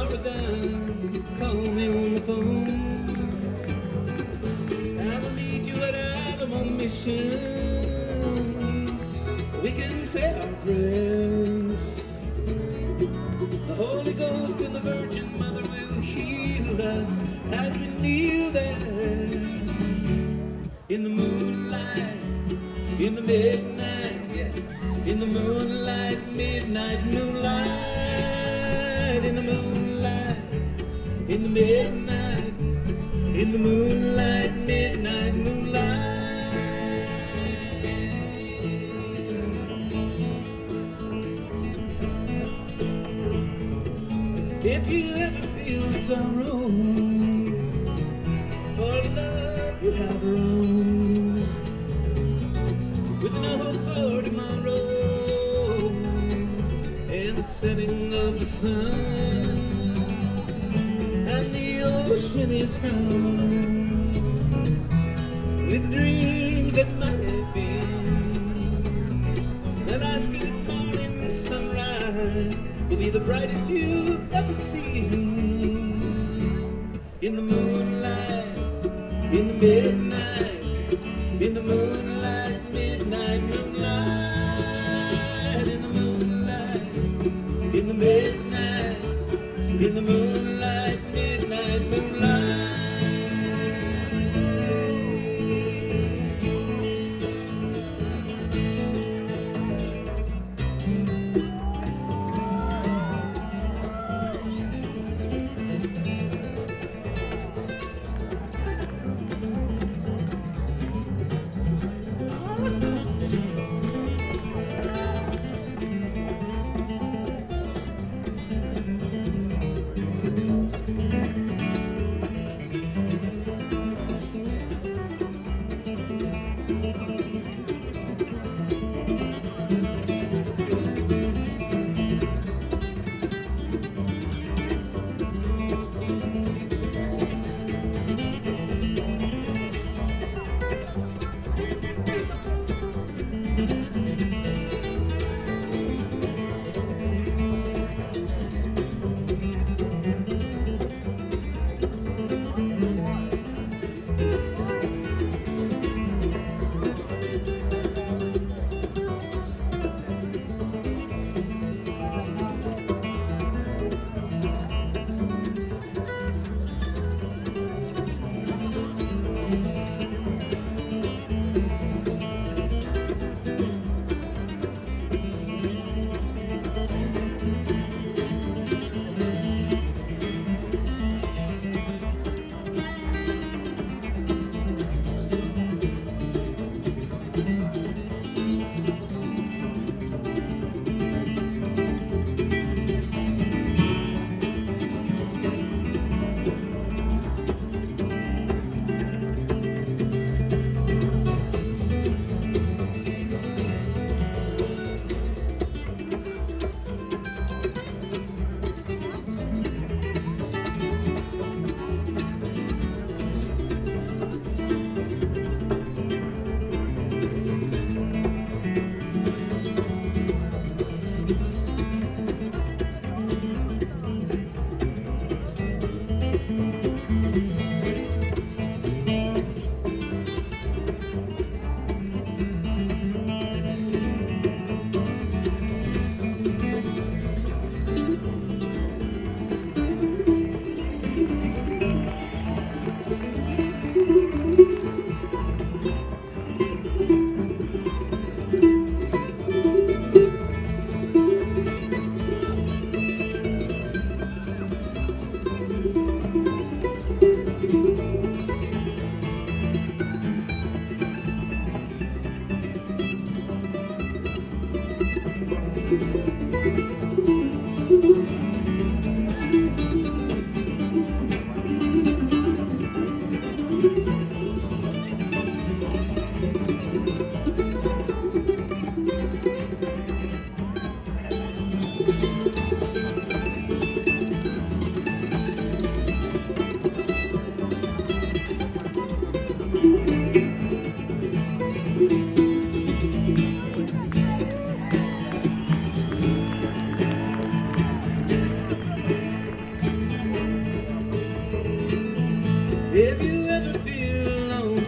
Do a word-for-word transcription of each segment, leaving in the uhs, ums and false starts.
you're a dime, call me on the phone. I will meet you at Alamo Mission. We can say our prayers. The Holy Ghost and the Virgin Mother will heal us as we kneel there in the moonlight, in the midnight, yeah, in the moonlight, midnight moonlight, in the moonlight, in the midnight, in the moonlight, midnight moonlight. If you ever feel sorrow for the love you have wrong, with no hope for tomorrow and the setting of the sun, and the ocean is hung with dreams that might have been, then ask good morning sunrise will be the brightest you've ever seen. In the moonlight, in the midnight, in the moonlight, midnight moonlight, in the moonlight, in the midnight, in the moonlight, midnight moonlight.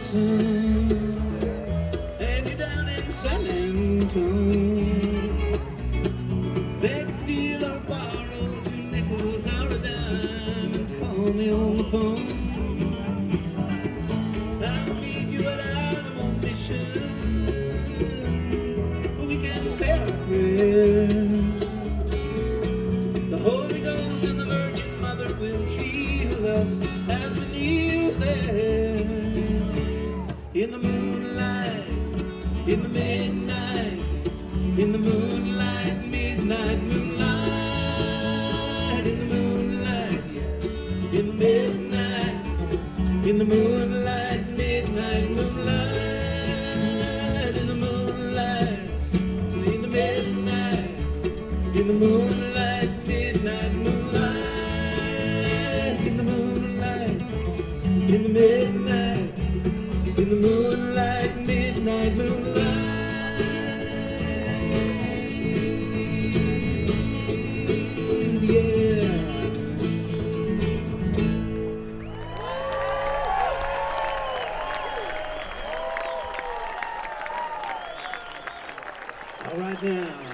sun, and you're down in San Antone. Beg, steal, or borrow two nickels or a dime and call me on the phone. I'll meet you at Alamo Mission. We can say our prayers. The Holy Ghost and the Virgin Mother will heal us as we kneel there. In the moonlight, in the midnight, in the moonlight, midnight moonlight, in the moonlight, yeah. In the midnight, in the moonlight, midnight moonlight, in the moonlight, in the midnight, in the moonlight, midnight moonlight, in the moonlight, in the midnight, in the moonlight, midnight moonlight. Yeah. All right now.